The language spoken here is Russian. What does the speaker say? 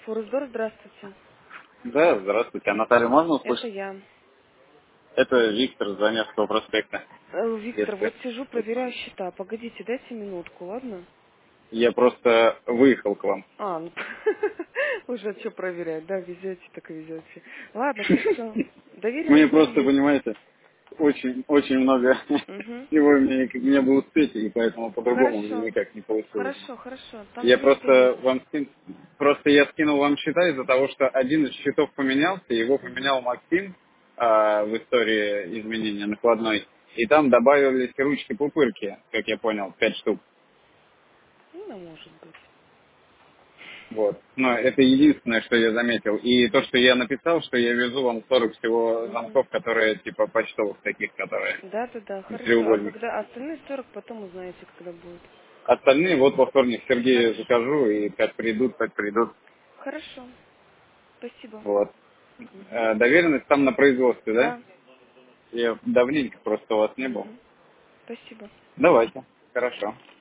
Форесдор, здравствуйте. Да, здравствуйте. А Наталью можно Это услышать? я. Это Виктор с Заневского проспекта. Виктор, вот Если сижу, проверяю счета. Погодите, дайте минутку, ладно? я просто выехал к вам. Ну, уже что проверять, да, везете, так и везете. Ладно, хорошо. Мне Доверенность просто, есть. понимаете, очень много Угу. всего мне бы успеть, и поэтому по-другому мне Хорошо. никак не получилось. Хорошо. Там Я есть просто доверенность. вам просто я скинул вам счета из-за того, что один из счетов поменялся, его Угу. поменял Максим в истории изменения накладной, и там добавились ручки-пупырки, как я понял, 5 штук. Ну, может быть. Вот. Но это единственное, что я заметил. И то, что я написал, что я везу вам 40 всего Угу. замков, которые типа почтовых таких, которые Да, хорошо. А треугольник. когда остальные 40 потом узнаете, когда будет. Остальные вот во вторник Сергею Хорошо. закажу, и как придут, так придут. Хорошо. Спасибо. Вот. Угу. Доверенность там на производстве, да? Да. Я давненько просто у вас не был. Угу. Спасибо. Давайте. Хорошо.